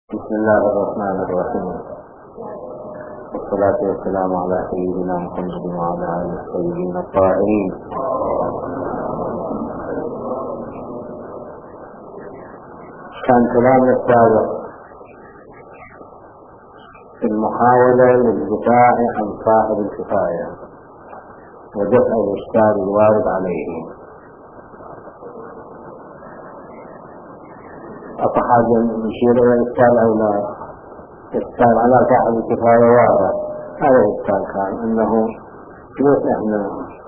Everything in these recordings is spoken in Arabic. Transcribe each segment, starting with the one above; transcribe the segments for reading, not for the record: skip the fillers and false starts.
بسم الله الرحمن الرحيم، والصلاة والسلام على سيدنا محمد وعلى آله الطيبين الطاهرين. كان كلام السابق في المحاولة للدفاع عن صاحب الكفاية ودفع الإشكال الوارد عليه. أصحاب نشير إلى الإشكال أو لا؟ الإشكال على صاحب الكفاية واضح. هذا الإشكال كان أنه ليش إحنا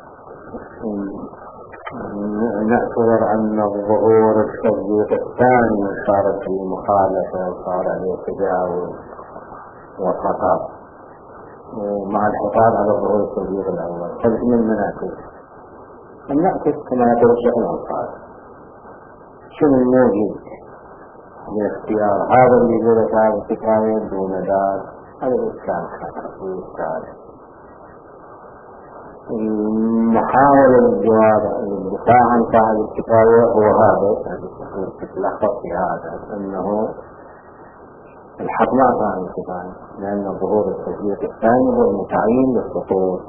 نعتبر أن الظهور التصديق الثاني صارت في مخالفة وصار عليه تجاوز وخطأ، ومع الحفاظ على ظهور التصديق الأول. فمن المناكس النعكس كما يقول الشيخ الأنصاري، شنو الموجب لاختيار هذا اللي يقول هذا الكفاية دون ذلك؟ هذا الإشكال كان الإشكال. المحاولة للدفاع عن صاحب الكفاية هو هذا، تتلخص في هذا أنه الحق ما صاحب الكفاية، لأن ظهور التصديق الثاني هو المتعين للسقوط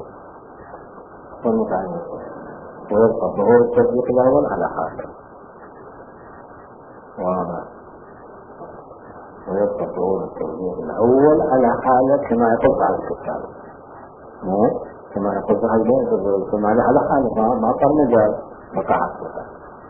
ويبقى ظهور التصديق الأول على حاله، ويبقى ظهور التصديق الأول على حاله كما يقص على الكتاب، كما يقص على البيت كما على حاله ما صار مجال وقع الكتاب.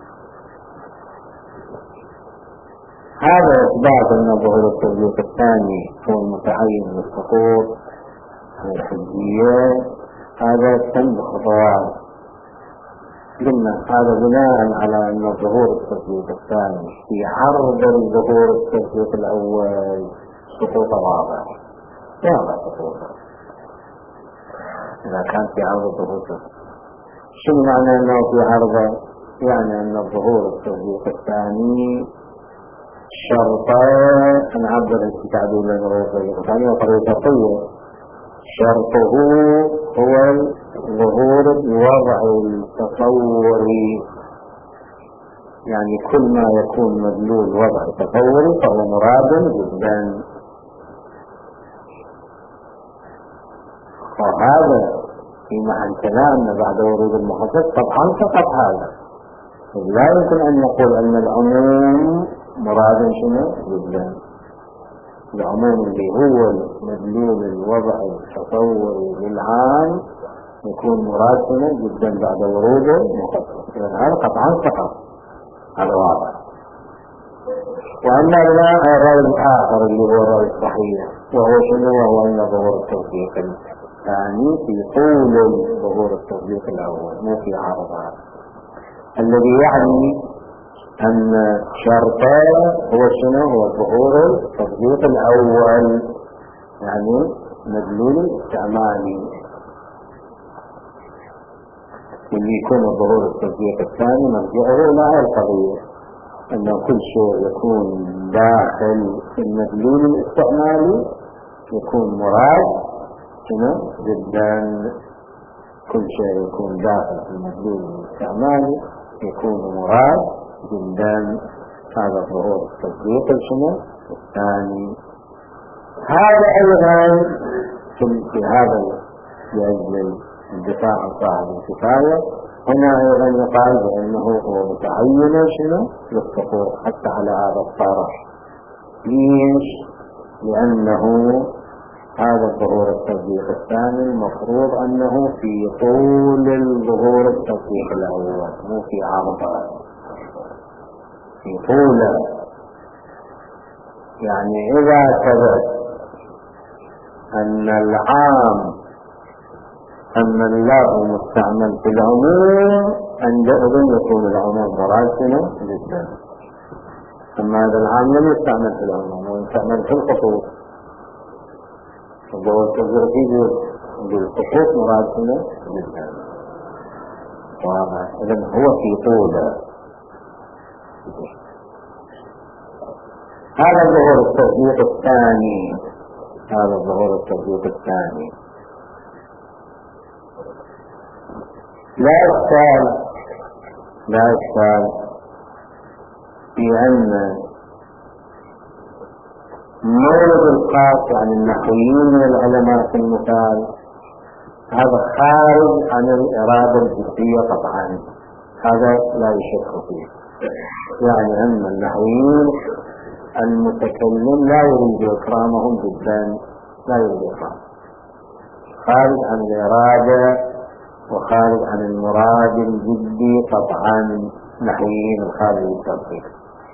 هذا إثبات أن ظهور التصديق الثاني هو المتعين للسقوط الحجية. هذا تم بخطوات، قلنا هذا بناء على أن ظهور التصديق الثاني في عرض ظهور التصديق الأول سقوط واضح سقوط. إذا كان في عرض ظهور شنو معنى أنه في عرضه؟ يعني أن ظهور التصديق الثاني شرطان، نعبر التعبير لأنه التصديق الثاني وطريقة طويلة. شرطه هو ظهور الوضع التصوري، يعني كل ما يكون مدلول وضع تصوري فهو مراد جدا. وهذا في محل كلامنا بعد ورود المخصص طبعا فقط هذا. لا يمكن أن نقول أن العموم مراد شنو جدا. العموم اللي هو مدلول الوضع التصوري للعام يكون مراد جدا بعد وروده مخصص. هذا قطعا فقط، هذا واضح. وأما الرأي الآخر اللي هو الرأي الصحيح وهو شنو؟ وهو أن ظهور التصديق الثاني في طول ظهور التصديق الأول مو في عرضها، الذي يعني أن شرطه هو شنو؟ هو ظهور التصديق الأول، يعني مدلول الاستعمالي. اللي يكون ظهور التصديق الثاني مرجعه إلى هذه القضية، أن كل شيء يكون داخل المدلول الاستعمالي يكون مراد جدا. كل شيء يكون داخل المدلول الاستعمالي يكون مراد جدا. هذا ظهور التصديق الثاني. هذا أيضا في هذا لأجل الدفاع عن صاحب الكفاية. هنا أيضا يقال بأنه هو متعين للسقوط حتى على هذا الطرح. ليش؟ لأنه هذا الظهور التصديق الثاني المفروض أنه في طول الظهور التصديق الأول مو في عرضه، في طوله. يعني إذا ثبت أن اللفظ مستعمل في العموم عندئذ يكون العموم مراد جدا. أما هذا العام لم يستعمل في العموم ويستعمل في الخصوص، الظهور التصديق بالخصوص مراد جدا. إذن هو في طوله. هذا الظهور التصديق الثاني لا إشكال في أن مورد الخاص عن النحويين من العلماء في المثال هذا خارج عن الإرادة الجزئية قطعا، هذا لا يشك فيه. يعني أن النحويين المتكلم لا يريد إكرامهم جدا، لا يريد إكرام، خارج عن الإرادة وخارج عن المراد الجدي قطعا، نحويين الخارج التطبيق.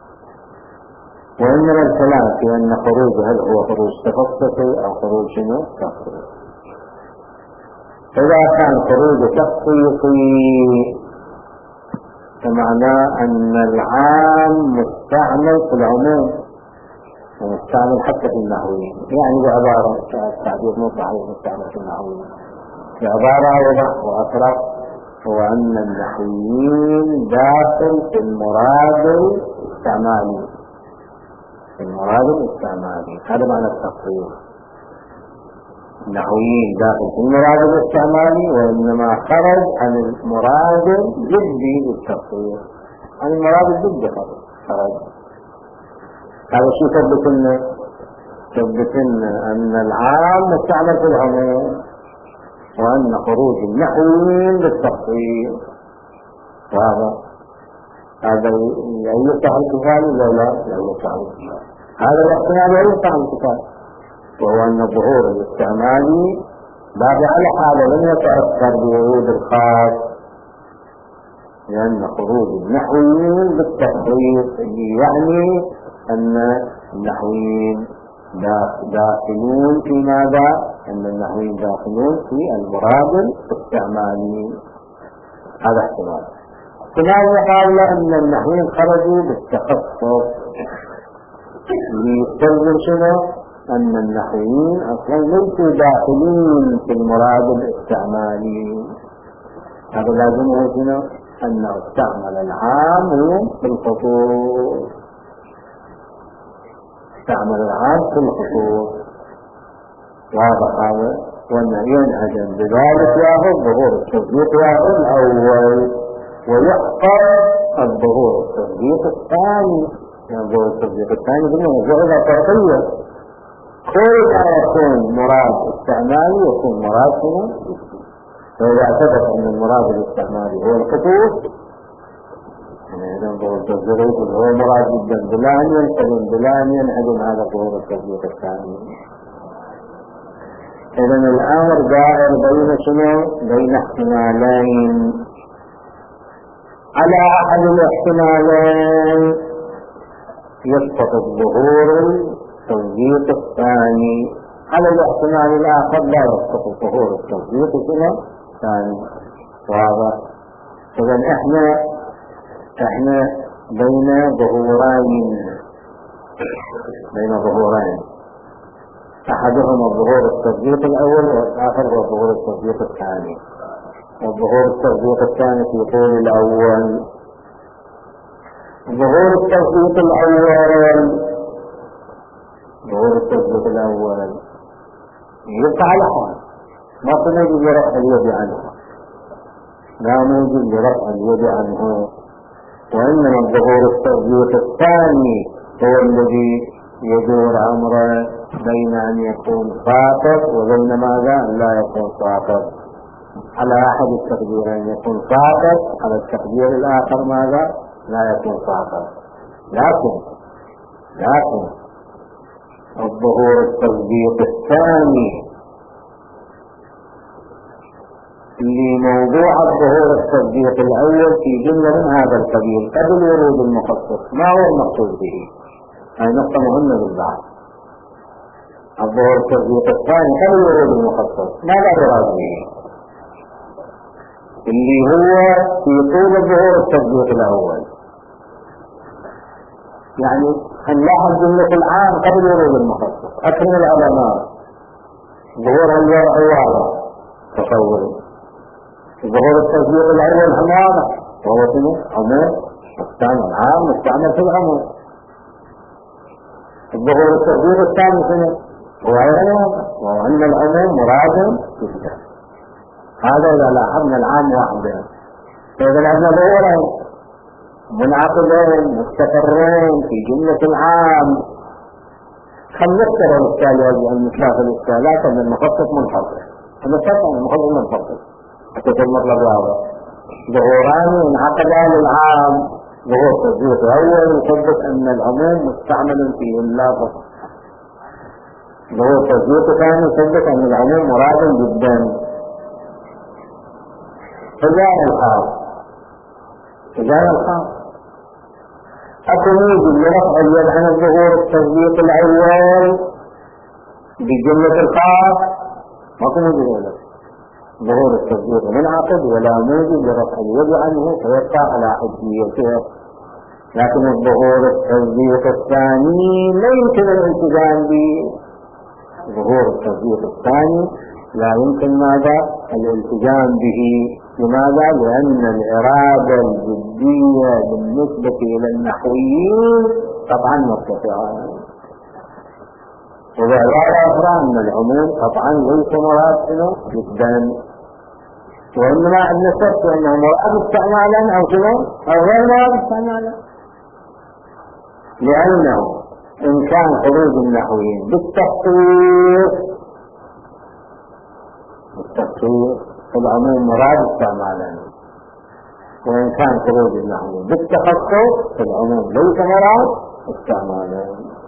وإنما الكلام في أن خروجه هل هو خروج تخصصي أو خروج شنو تخصيصي. إذا كان خروج تخصيصي فمعناه أن العام مستعمل في العموم ومستعمل حتى في النحويين، يعني بعبارة التعبير موضح عليه مستعمل في النحويين بعبارة أوضح وأصرح، هو أن النحويين داخل في المراد الاستعمالي، في المراد الاستعمالي، هذا معنى التخصيص. النحويين داخل في المراد الاستعمالي وإنما خرج عن المراد الجدي للتخصيص، عن المراد الجدي خرج. هذا شيء ثبت لنا أن العام مستعمل في العموم وأن خروج النحويين للتخصيص. هذا يفتح الكتاب ولا لا يفتح الكتاب؟ هذا الاحتمال يفتح الكتاب، وهو أن الظهور الاستعمالي باقي على حاله لم يتأثر بورود الخاص، لأن خروج النحويين بالتخصيص يعني أن النحويين داخلون في ماذا؟ أن النحويين داخلون في المراد الاستعمالي. هذا احتمال. احتمال يقال أن النحويين خرجوا بالتخصص ليستلزم شنو؟ أن النحويين أصلا ليسوا داخلين في المراد الاستعمالي. هذا لازمه شنو؟ أنه استعمل العام في الخصوص، استعمل العام في الخصوص. واضح هذا؟ وأن ينهجم بذلك يأخذ ظهور التصديق يأخذ الأول ويحفظ الظهور التصديق الثاني. يعني ظهور التصديق الثاني بالنسبة فرقية، كل ما يكون مراد استعمالي يكون مراد شنو؟ فإذا اعتبر أن المراد الاستعمالي هو الخصوص إذا ظهور التصديق هو مراد جدا بلا أن ينسلم بلا أن ينهدم هذا ظهور التصديق الثاني. إذا الأمر دائر بين شنو؟ بين احتمالين. على أحد الاحتمالين يسقط الظهور التصديق الثاني، على الاحتمال الآخر لا يسقط الظهور التصديق الثاني. واضح؟ إذا احنا بين ظهورين، أحدهما الظهور التصديق الأول والآخر هو الظهور التصديق الثاني. والظهور التصديق الثاني في طول الأول. ظهور التصديق الأول يبقى على حال، ما موجود لرفع اليد عنه، لا موجود لرفع اليد عنه، وإنما الظهور التصديق الثاني هو الذي يدور أمره بين أن يكون ساقط وبين ماذا لا يكون ساقط. على أحد التقديرين يكون ساقط، على التقدير الآخر ماذا لا يكون ساقط. لكن الظهور التصديق الثاني لموضوع الظهور التصديق الأول في جملة من هذا القبيل قبل ورود المخصص. ما هو المقصود به؟ هذه نقطة مهمة بالبعض. الظهور التصديق الثاني قبل ورود المخصص ماذا يراد به؟ اللي هو في طول الظهور التصديق الأول. يعني هنلاحظ جملة العام قبل ورود المخصص. أكثر من العلماء ظهور الوضع واضح تصوري. ظهور التصديق الأول هم واضح، وهو شنو؟ عموم مستعمل، عام مستعمل في العموم. الظهور التصديق الثاني شنو؟ هو وهو أن العموم مراد جدا. هذا إذا لاحظنا العام واحدا. فإذا عندنا ظهورين منعقدين مستقرين في جملة العام، خلينا نذكر الإشكال يجب أن نتلاف الإشكالات أن المخصص منفصل. المخصص أن المخصص منفصل حتى في المطلب واضح. ظهوران انعقد للعام ظهور تثبيت أول يثبت أن العموم مستعمل فيه اللفظ. ظهور تثبيت ثاني يثبت أن العموم مراد جدا. فجاء الخاص أكو موجب لرفع اليد عن الظهور التثبيت الأول بجملة الخاص ماكو موجب له ظهور التثبيت منعقد ولا موجب لرفع اليد عنه فيبقى على حجيته. لكن الظهور التثبيت الثاني لا يمكن الالتزام به. ظهور التثبيت الثاني لا يمكن ماذا الالتزام به. لماذا؟ لأن الإرادة الجدية بالنسبة إلى النحويين طبعا مرتفعة. وبعبارة أخرى أن العموم طبعا ليس مراد جدا، وإنما أن نشرت أنه مراد استعمالا أو شنو أو غير مراد استعمالا. لأنه إن كان خروج النحويين بالتخصيص العموم مراد استعمالا، وإن كان خروج النحويين بالتخصص العموم ليس مراد استعمالا.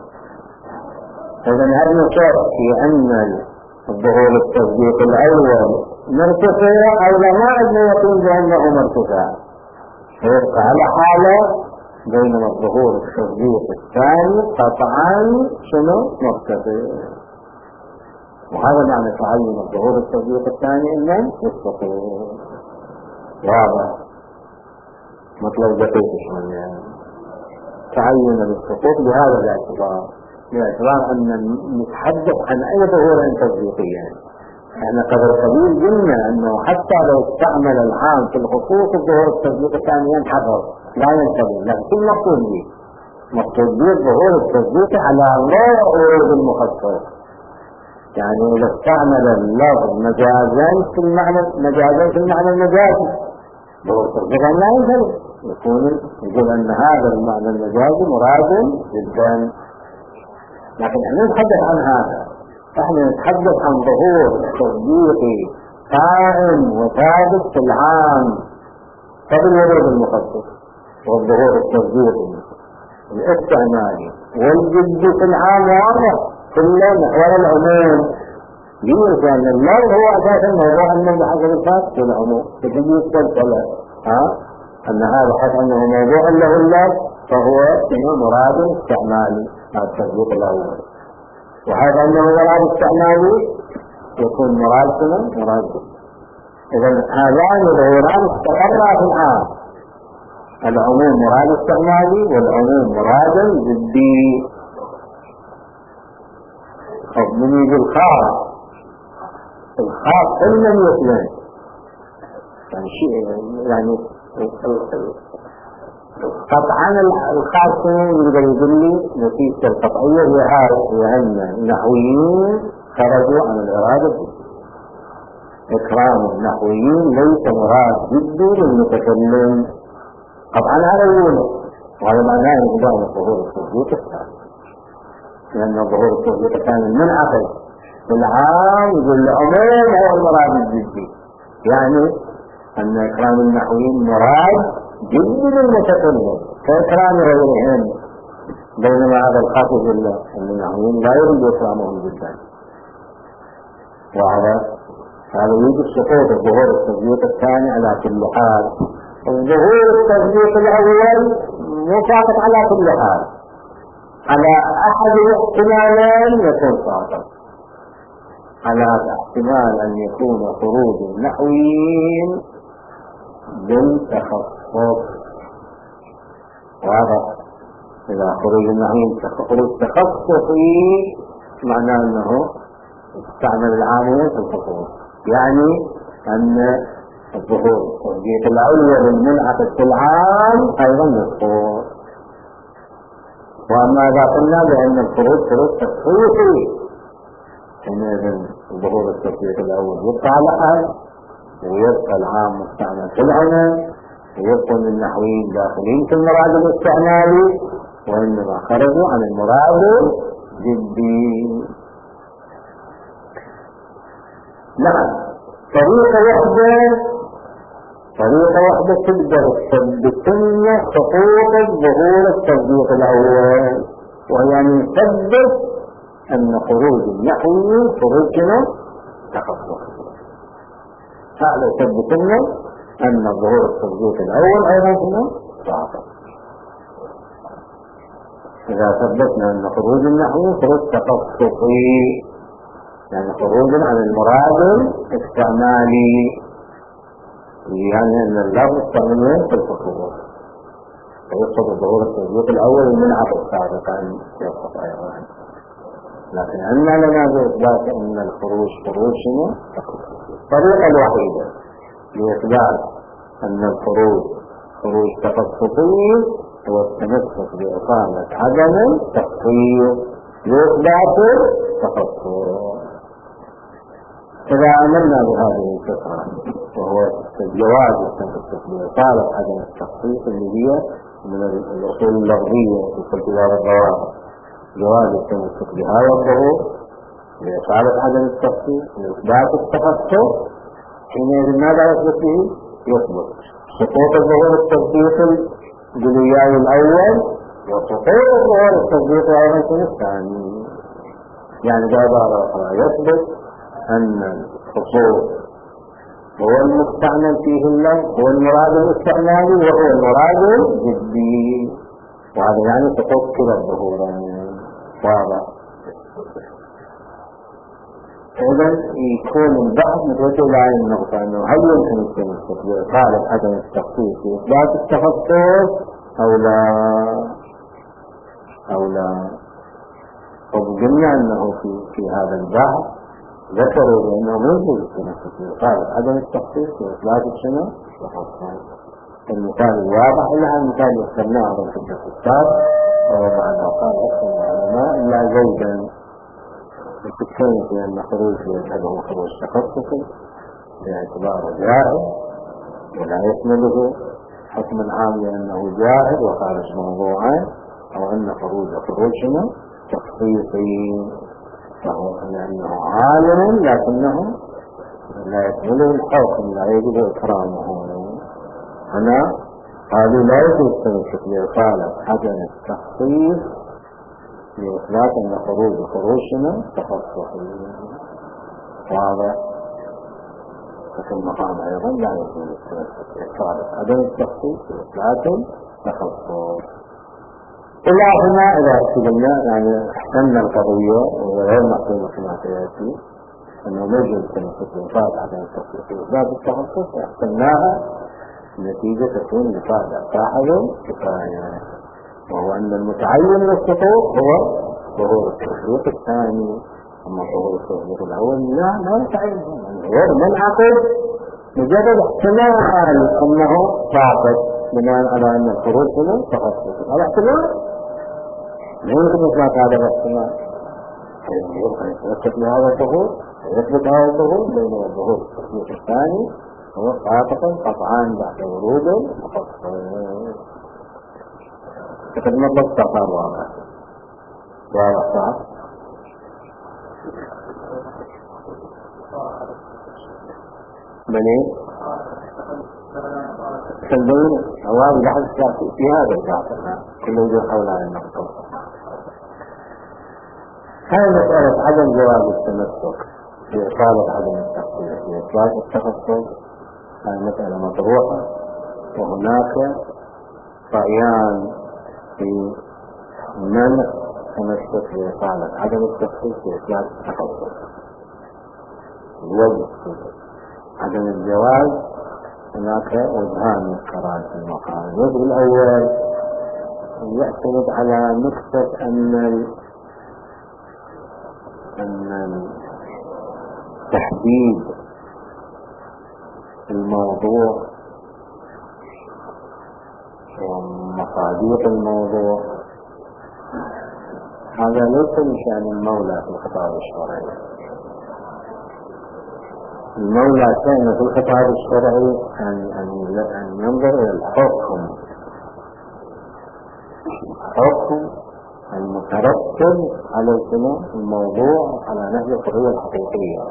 إذن هذا نشر في أن الظهور التصديق الأول مرتفع أو ما عندنا يقول بأنه مرتفع، فيبقى على حالة. بينما الظهور التصديق الثاني قطعا شنو مرتفع. وهذا معنى تعين الظهور التصديق الثاني إنه يستطيع. واضح مطلب دقيق شوية. تعين السقوط بهذا الاعتبار، باعتبار أن نتحدث عن أي ظهور تصديقيا. احنا قبل قليل قلنا أنه حتى لو استعمل العام في الخصوص الظهور التصديق الثاني ينحفظ لا ينتبه، لكن كل مقصود به ظهور التصديق على غير ورود المخصص. يعني إذا استعمل اللفظ مجازا في المعنى المجازي ظهور التصديق لا ينتبه، يقول أن هذا المعنى المجازي مراد جدا. لكن احنا نتحدث عن هذا، احنا نتحدث عن ظهور تصديقي قائم وثابت في العام قبل ورود المخصص، والظهور التصديقي الاستعمالي والجد في العام واضح كله محور العموم. ليه؟ لأن اللفظ هو أساسا موضوع أنه بحسب الخاص في العموم تجي السلسلة أن هذا حيث أنه موضوع له اللفظ فهو مراد استعمالي هذا التصديق الأول، وحيث أنه مراد استعمالي يكون مراد إذن هذان ظهوران استقرا في العام. العموم مراد استعمالي والعموم مراد جدي. خذني بالخاص إن لم يسلم يعني قطعا الخاص يقدر يقول لي نتيجة القطعية هي أن النحويين خرجوا عن الإرادة الجدية. إكرام النحويين ليس مراد جدي للمتكلم قطعا هذا يقوله، وهذا معناه انقضاء ظهور التصديق الثاني، لأن ظهور التصديق الثاني منعقد في العام يقول العموم هو المراد الجدي، يعني أن إكرام النحويين مراد جدي للمتكلم كإكرام غيرهم. بينما هذا الخاص بالله أن النحويين لا يريد إكرامهم جدا. وهذا يوجد سقوط الظهور التصديق الثاني على كل حال. الظهور التصديق الأول مساقط على كل حال، على أحد الاحتمالين يكون ساقط، على احتمال أن يكون خروج النحويين بالتخصص. وهذا إذا خروج النحويين خروج تخصصي معناه أنه استعمل العامل في الخصوص، يعني أن الظهور التصديق الأول المنعقد في العام أيضا يسقط. وأما إذا قلنا بأن الخروج تخصيصي حينئذ الظهور التصديق الأول يبقى على حال، ويبقى العام مستعمل في العموم، ويبقى النحويين داخلين في المراد الاستعمالي، وإنما خرجوا عن المراد جدي. نعم، طريقة واحدة تقدر تثبت لنا حقوق ظهور التصديق الأول، وهي أن نثبت أن خروج النحوي خروجنا تخصص. هذا يثبت لنا أن ظهور التصديق الأول أيضا هنا تعاطف. إذا ثبتنا أن خروج النحوي خروج تخصصي، يعني خروج عن المراد الاستعمالي، يعني أن اللفظ استعمالين في الخصوص، فيقصد ظهور التصديق الأول المنعة السابقة أن يقصد أيضا. لكن أننا لنا بإثبات أن الخروج شنو؟ الطريقة الوحيدة لإثبات أن الخروج خروج تخصصي هو التمسك بإقامة عدم التخصيص لإثبات التخصص. إذا عملنا بهذه الفكرة، وهو جواز التمسك بإقامة عدم التخصيص اللي هي من الأصول اللغوية في كتاب الضوابط، جواز التمسك بهذا الظهور لإقامة عدم التخصيص لإثبات التخصص، حينئذ ماذا يثبت به؟ يثبت سقوط الظهور التصديقي الجلياوي الأول وسقوط الظهور التصديقي أيضا الثاني. يعني بعبارة أخرى يثبت أن الخصوص هو المستعمل فيه اللفظ، هو المراد الاستعمالي وهو المراد الجدي، وهذا يعني سقوط كلا الظهورين. واضح؟ إذا يكون البحث متوجه إلى هذه النقطة، أنه هل يمكن التمسك بإقالة عدم التخصيص في إثبات التخصص أو لا؟ وقلنا أنه في هذا البحث ذكروا بأنه يمكن التمسك بإقالة عدم التخصيص في إثبات التخصص. المثال الواضح إلا المثال يختلناه على الفكرة السابق، وهو معنى قال أكثر العلماء لا زيدا يتكلم في أن خروج يجعله خروج تخصصي باعتباره جاهل ولا يحمله حكما عام لأنه جاهل وخارج موضوعا، أو أن خروجنا تخصيصي فهو لأنه عالم لكنه لا يحمله الحكم، لا يجب إكرامه. هنا هذه لا يجوز تمسك بإقالة عدم التخصيص لإثبات أن خروجنا تخصصي. واضح؟ ففي المقام أيضا لا يجوز التمسك بإقالة عدم التخصيص لإثبات التخصص. إلا هنا إذا احتملنا يعني أحسننا القضية وغير مقصودة كما سيأتي أنه لا يجوز التمسك بإقالة عدم التخصيص لإثبات التخصص، أحسناها النتيجة تكون لفائدة صاحب كفاية، وهو أن المتعين للسقوط هو ظهور التصديق الثاني، أما ظهور التصديق الأول لا يتعين، غير منعقد مجرد احتمال أنه ساقط بناء على أن الخروج هنا تخصص. هذا احتمال لا يمكن إثبات هذا الاحتمال، يمكن يتمسك بهذا الظهور ويثبت هذا الظهور بين الظهور التصديق الثاني هو ساقطا قطعا بعد ورود التخصص. فقد مضت صار واضح صح؟ بني تنبين أواب لحظ في هذا الكافر كل وجه حول هذه النقطة. هذه مسألة عدم جواز التمسك في إقالة عدم التخصيص في إثبات التخصص، هذه مسألة مطروحة، وهناك رأيان في منع تمسك بإقالة عدم التخصيص في إثبات التخصص. وجه عدم الجواز هناك وجهان مذكران في المقام. الوجه الأول يعتمد على نقطة أن تحديد الموضوع ومصادر الموضوع هذا ليس من شأن المولى في الخطاب الشرعي. المولى كان في الخطاب الشرعي أن ينظر إلى الحكم المترتب على الموضوع على نهج القضية الحقيقية.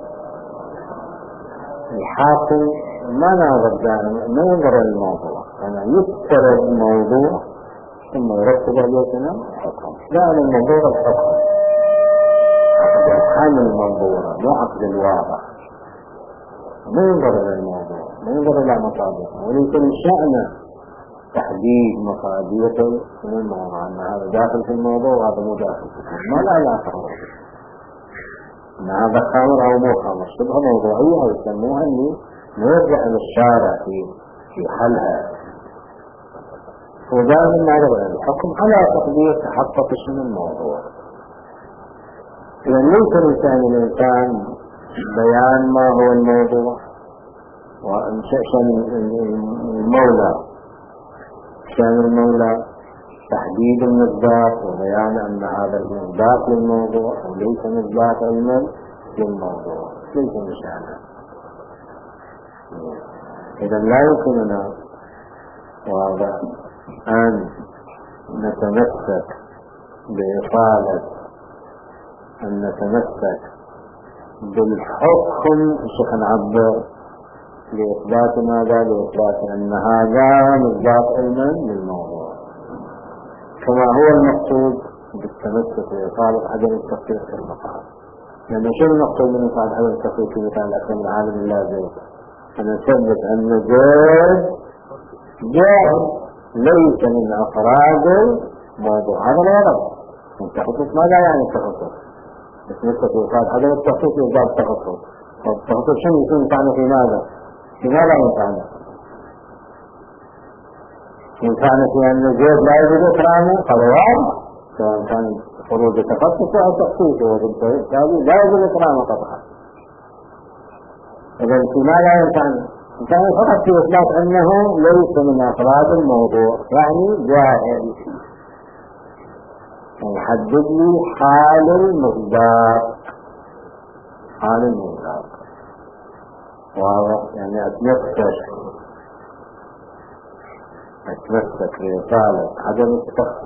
الحاكم ما ناظر دائما، ما ينظر الموضوع، أنا يفترض موضوع ثم يرتب عليه حكم. دائما الموضوع الحكم، عقد الحال الموضوع مو عقد الواقع. ما ينظر إلى الموضوع، ما ينظر إلى مصادره، ولكن شأن تحديد مصادره من الموضوع، أن هذا داخل في الموضوع وهذا مو داخل في الموضوع، ما لا علاقة أن هذا خمر أو مو خمر، شبه موضوعية ويسموها اللي نرجع للشارع في حلها. ودائما نرجع الحكم على تقدير تحقق شنو الموضوع. إذا ليس لسان الإنسان بيان ما هو الموضوع، وإن شأن المولى شأن المولى تحديد المصداق وبيان أن هذا المصداق للموضوع وليس مصداق علما للموضوع، ليس مشانه. إذا لا يمكننا واضح أن نتمسك بإطالة أن نتمسك بالحكم شيخ نعبر لإثبات ماذا؟ لإثبات أن هذا مصداق علما للموضوع، كما هو المقصود بالتمسك بإطالة عدم التفكير في المقام. لأن شو المقصود من إطالة عدم التفكير في مثال الأكرم العالم اللازم؟ أن نثبت أن زيد جاهل ليس من أفراد الموضوع. هذا لا يغلط. التخصص ماذا يعني التخصص؟ بالنسبة لإطالة عدم التخصص يزداد التخصص. والتخصص شنو يكون ينفعنا في ماذا؟ في ماذا ينفعنا؟ ينفعنا في أن زيد لا يجب إكرامه قضوان، سواء كان خروج التخصص أو تخصيصه، وبالتالي لا يجب إكرامه قطعا. إذا في ماذا ينفعنا؟ كان فقط في إثبات أنه ليس من أفراد الموضوع، يعني جاهل. يحدد لي حال المصداق، حال المصداق واضح. يعني أتمسك بإطالة عدم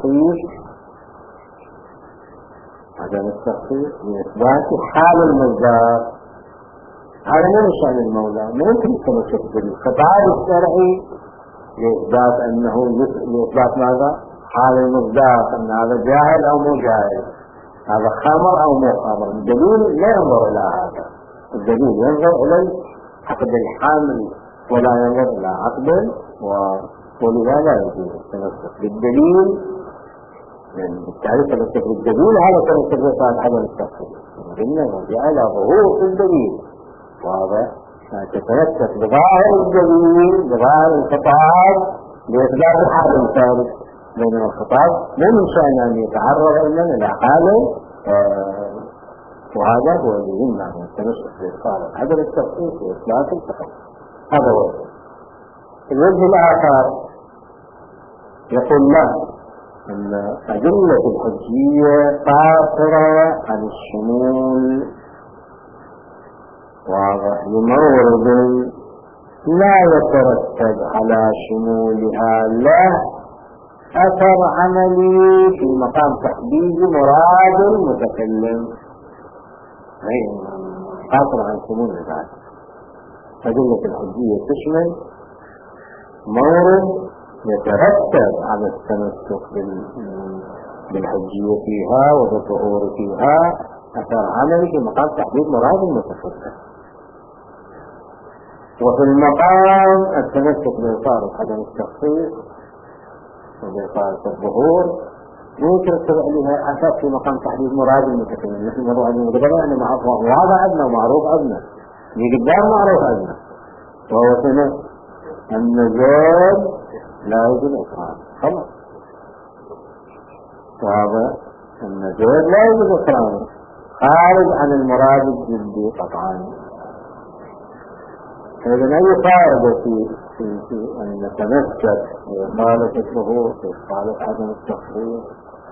التخصيص لإثبات حال المصداق. هذا من شأن المولى، ما يمكن التمسك بالخطاب الشرعي لإثبات أنه لإثبات ماذا؟ حال المصداق، أن هذا جاهل أو مو جاهل، هذا خمر أو مو خمر. الدليل لا ينظر إلى هذا، الدليل ينظر إلى عقد الحامل ولا ينظر إلى عقد، ولهذا يجوز التمسك بالدليل. يعني بالتالي تمسك بالدليل هذا تمسك بإطالة عدم التخصيص، قلنا نرجع إلى ظهور الدليل واضح. تتمسك بظاهر الدليل بظاهر الخطاب لإثبات حال الفارق، بينما الخطاب من شأن أن يتعرض إلى حاله، وهذا هو اللي يمنع من التمسك بإطالة عدم التخصيص وإثبات التخصيص. هذا هو الوجه الآخر. يقول له أن أدلة الحجية قاصرة عن الشمول واضح لمورد لا يترتب على شمولها له أثر عملي في مقام تحديد مراد المتكلم، قاصرة عن شمول ذلك. أدلة الحجية تشمل مورد يترتب على التمسك بالحجية فيها وبالظهور فيها أثر عملي في مقام تحديد مراد المتكلم. وفي المقام التمسك بإطارة عدم التخصيص وبإطارة الظهور يترتب عليها أثر في مقام تحديد مراد المتكلم. نحن مراد المتكلم يعني واضح عندنا ومعروف عندنا، قدام معروف عندنا، وهو سنة النزول لا يجب إكرام. خلاص وهذا النزول لا يجب إكرام خارج عن المراد الجدي قطعا. إذن أي فائدة في أن نتمسك بإطالة الظهور بإطالة عدم التخصيص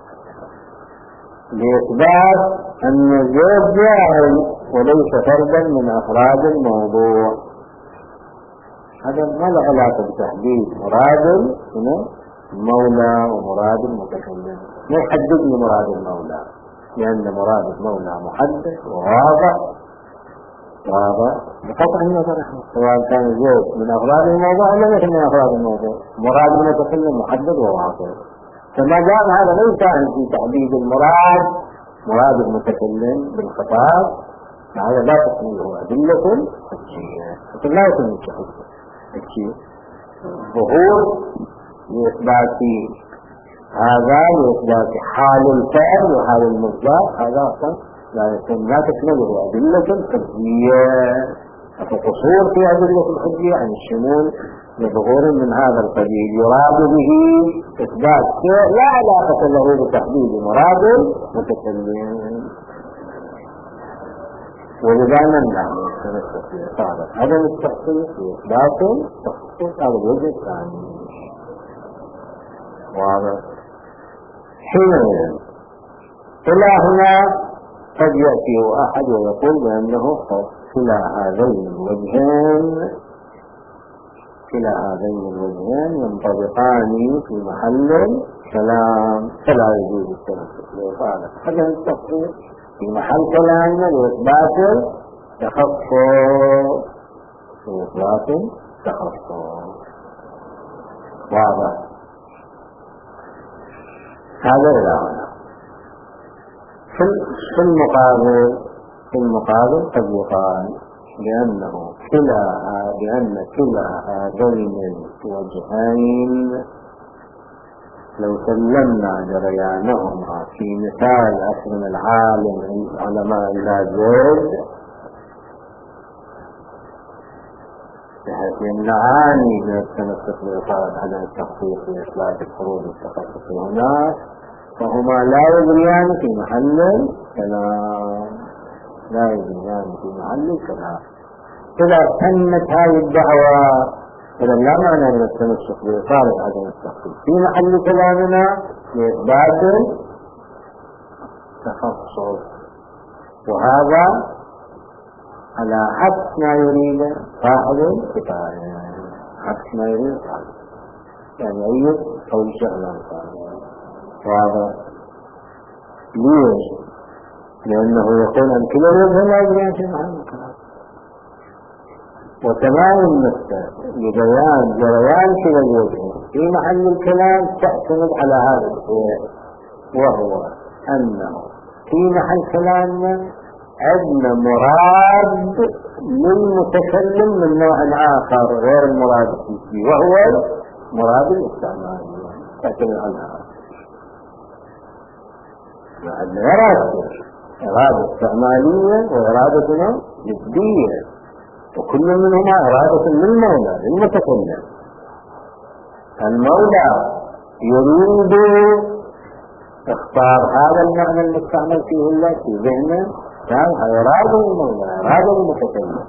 لإثبات أن الزوج جاهل وليس فردا من أفراد الموضوع؟ هذا ما له علاقة بتحديد مراد المولى ومراد المتكلم. ما يحدد لي مراد المولى، لأن مراد المولى محدد وواضح بقطع النظر سواء كان زيد من أفراد الموضوع ولا ليس من أفراد الموضوع. مراد المتكلم محدد وواضح. فما دام هذا لا يساهم في تحديد مراد المتكلم بالخطاب، هذا لا تسميه أدلة حجية، لكن لا يسميه حجية. ظهور لإثبات هذا، لإثبات حال الفعل وحال المصداق، هذا أصلا لا تشمله أدلة حجية. فقصور في أدلة الحجية عن الشمول لظهور من هذا القبيل يراد به إثبات شيء لا علاقة له بتحديد مراد المتكلم. ولذا نمنع من التخصيص عدم التخصيص وإثبات التخصيص. هذا الوجه الثاني واضح. حينئذ إلى هنا قد يأتي أحد ويقول بأنه كلا هذين الوجهين ينطبقان في محل كلام، فلا يجوز التنسق لإفادة هذا التخصيص في محل كلامنا لإثبات تخصص. واضح. هذا إلى هنا. في المقابل قد يقال بأن كلا هذين الوجهين لو سلمنا جريانهما في مثال أسلم العالم علماء اللازل بحيث يمنعاني من التنسق لإفادة عدم التخصيص لإثبات الخروج التخصصي هناك، فهما لا يجريان في محل الكلام. إذا تمت هذه الدعوة إذا لا معنى من التنسق بإثارة عدم التخصيص في محل كلامنا لإثبات تخصص، وهذا على عكس ما يريد صاحب الكفاية، عكس ما يريد صاحب يعني أي قول شأن واضح. ليش؟ لأنه يقول أن كل الوجه لا يجريان في محل الكلام، وتمام النقطة جريان كل الوجه في محل الكلام تعتمد على هذا الشيء، وهو أنه في محل كلامنا عندنا مراد للمتكلم من نوع آخر غير المراد فيه، وهو مراد الاستعمال. تعتمد على هذا عندنا إرادة استعمالية وإرادة جدية، وكل منهما إرادة للمولى للمتكلم. المولى يريد اختار هذا المعنى المستعمل فيه الله في ذهنه، هذا إرادة المولى إرادة المتكلم،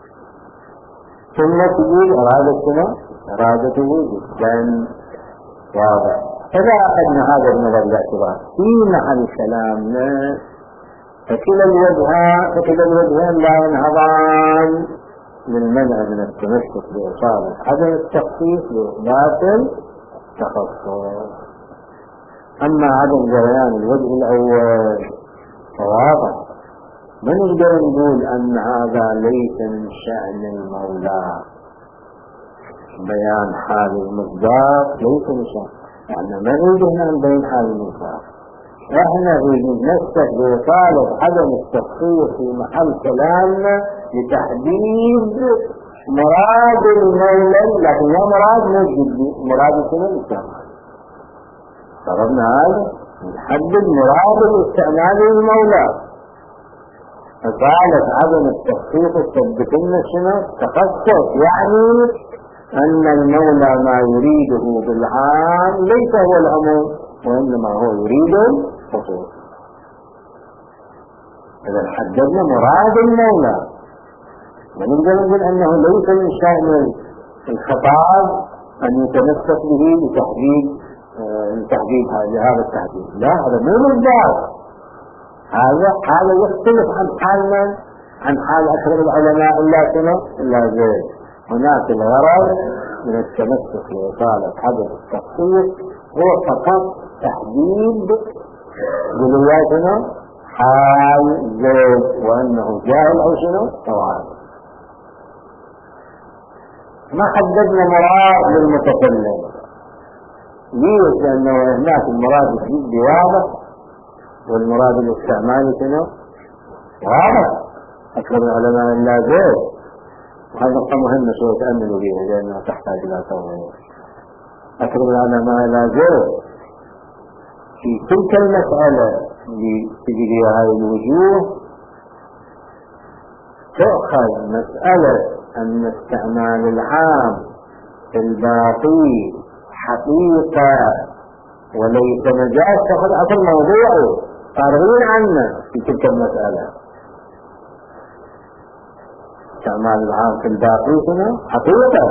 ثم تجيب إرادته جدا. واضح. إذا أخذنا هذا النظر الاعتبار في محل كلامنا فكلا الوجهان لا ينهضان للمنع من التمسك بإصابة عدم التخصيص لإثبات التخصص. أما عدم جريان الوجه الأول فواضح، ما نقدر نقول أن هذا ليس من شأن المولى. بيان حال المصداق ليس من شأن، يعني ما نريد أن نبين حال المصداق، احنا نستخدم بإطالة عدم التخصيص في محل كلامنا لتحديد مراد المولى، لكن لا مراد موجود مراد شنو الاستعمال. طلبنا هذا نحدد مراد الاستعمال للمولى، إطالة عدم التخصيص تثبت لنا شنو تخصص، يعني أن المولى ما يريده بالعام ليس هو العموم وإنما هو يريد الخصوص. إذا حددنا مراد المولى ونقدر نقول أنه ليس من شأن الخطاب أن يتمسك به لتحديد هذا التحديد، لا هذا مو مصداق، هذا يختلف عن حالنا عن حال أكثر العلماء إلا زيد. هناك الغرض من التمسك لإطالة حدث التخصيص هو فقط تحديد جلياتنا حال زيد وأنه جاهل أو شنو أو عالم. ما حددنا مراد للمتكلم. ليش؟ لأنه هناك المراد الجدي واضح والمراد الاستعمالي شنو واضح. أكثر العلماء إلا زيد، وهذا نقطة مهمة شوية تأملوا بها لأنها تحتاج إلى توضيح. أكثر العلماء إلا زيد في تلك المسألة اللي تجي فيها هذه الوجوه تؤخذ مسألة أن استعمال العام الباقي حقيقة وليس مجاز، تأخذ أصل موضوعه فارغين عنه في تلك المسألة. استعمال العام في الباقي حقيقة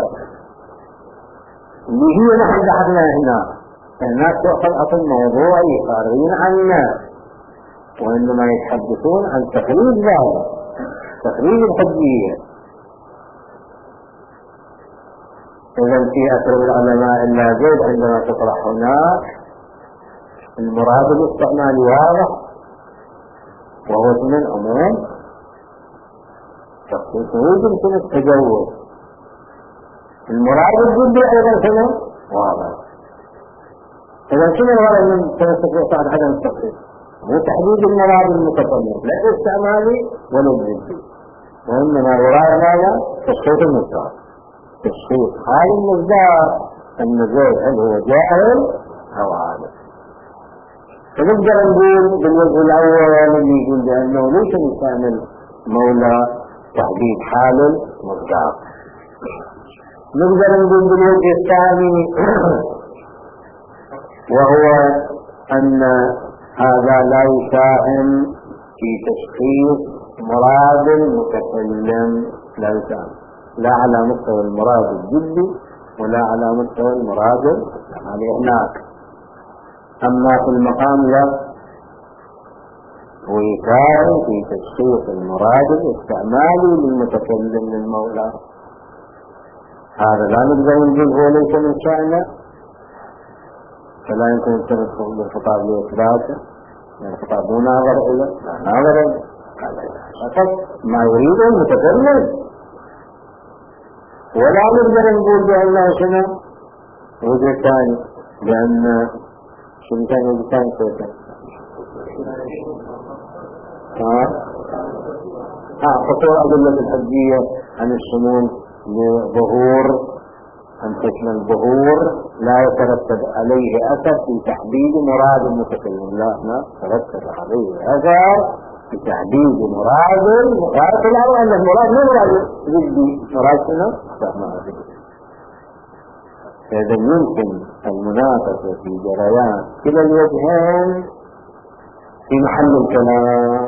اللي هي نحن بحثنا هناك تأخذ أصل موضوعي فارغين عنه، وإنما يتحدثون عن تخريج ذلك، تخريج الحجية. إذن في أكثر العلماء إلا زيد عندما تطرح هناك المراد الاستعمال واضح وهو من العموم تخصيصه يمكن التجوز. المراد الجدي أيضا شنو واضح. إذن شنو الغرض من تمسك وصعد عدم التخصيص؟ هو تحديد المراد المتكلم لا الاستعمالي ولا الجدي، وإنما الغرض ماذا؟ تشخيص المصدر، تشخيص حال المصدر أن زيد هل هو جاهل أو عالم. فنقدر نقول بالوجه الأول اللي يقول بأنه ليس نستعمل مولى تحديد حال المصدر. نقدر نقول بالوجه الثاني وهو أن هذا لا يساهم في تشخيص مراد المتكلم، لا يساهم لا على مستوى المراد الجدي ولا على مستوى المراد الاستعمالي هناك. أما في المقام لا، هو يساهم في تشخيص المراد الاستعمالي للمتكلم للمولى. هذا لا نقدر نقول هو ليس من شأنه، فلا يمكن أن تدخل بالخطاب لإثباته، يعني الخطاب مو ناظر إليه، لا ناظر إليه، فقط ما يريده المتكلم. ولا نقدر نقول بأنه شنو وجه ثاني، لأن شنو كان وجه ثاني كيف؟ خطوة أدلة الحجية عن الشمول لظهور أن تشمل ظهور لا يترتب عليه أثر في تحديد مراد المتكلم، لا ما ترتب عليه أثر في تحديد مراد الأول أن المراد مو مراد جدي، مراد شنو؟ استعمالي. فإذا يمكن المناقشة في جريان كلا الوجهين في محل الكلام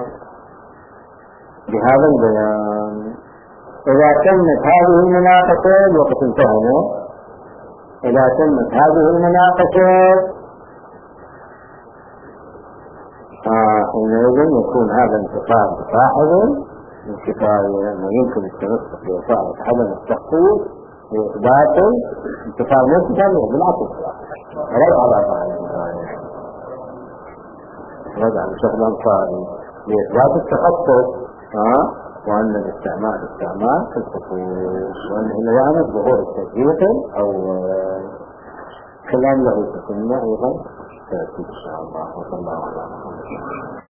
بهذا البيان. إذا تمت هذه المناقشة الوقت انتهى. إذا تمت هذه المناقشة حينئذ يكون هذا انتقاد صاحب الكفاية، أنه يمكن التمسك بوسائل عدم التخصيص لإثبات انتقاد مستمر بالعكس رد على صاحب الكفاية، رد على الشيخ الأنصاري لإثبات التخصص وأن الاستعمال استعمال في الخصوص، وأن هنا يعني ظهور التجريد أو كلام له تسمى أيضا تأتي إن شاء الله. وصلى الله على محمد.